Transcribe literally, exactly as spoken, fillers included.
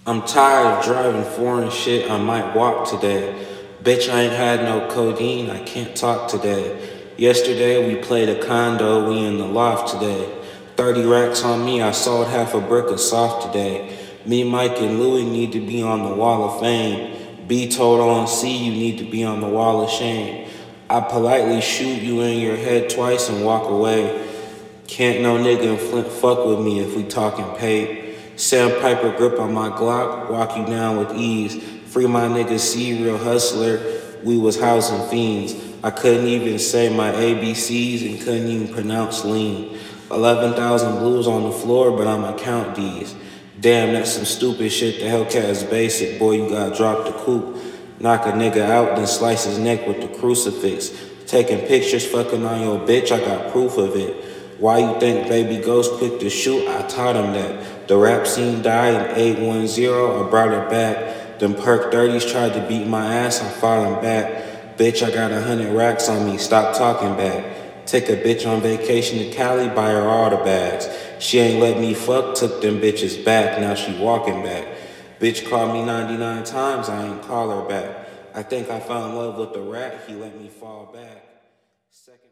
I'm tired of driving foreign shit, I might walk today. Bitch, I ain't had no codeine, I can't talk today. Yesterday we played a condo, we in the loft today. thirty racks on me, I sold half a brick of soft today. Me, Mike, and Louie need to be on the wall of fame. B told on C, you need to be on the wall of shame. I politely shoot you in your head twice and walk away. Can't no nigga in Flint fuck with me if we talking pay. Sandpiper grip on my Glock, walk you down with ease. Free my nigga C, real hustler, we was housing fiends. I couldn't even say my A B Cs and couldn't even pronounce lean. eleven thousand blues on the floor, but I'ma count these. Damn, that's some stupid shit. The Hellcat's basic, boy, you gotta drop the coupe. Knock a nigga out, then slice his neck with the crucifix. Taking pictures, fucking on your bitch, I got proof of it. Why you think Baby Ghost quick to shoot? I taught him that. The rap scene died in eight one zero, I brought it back. Them perk thirties tried to beat my ass, I fought him back. Bitch, I got a hundred racks on me, stop talking back. Take a bitch on vacation to Cali, buy her all the bags. She ain't let me fuck, took them bitches back, now she walking back. Bitch called me ninety-nine times, I ain't call her back. I think I fell in love with the rat, he let me fall back. Second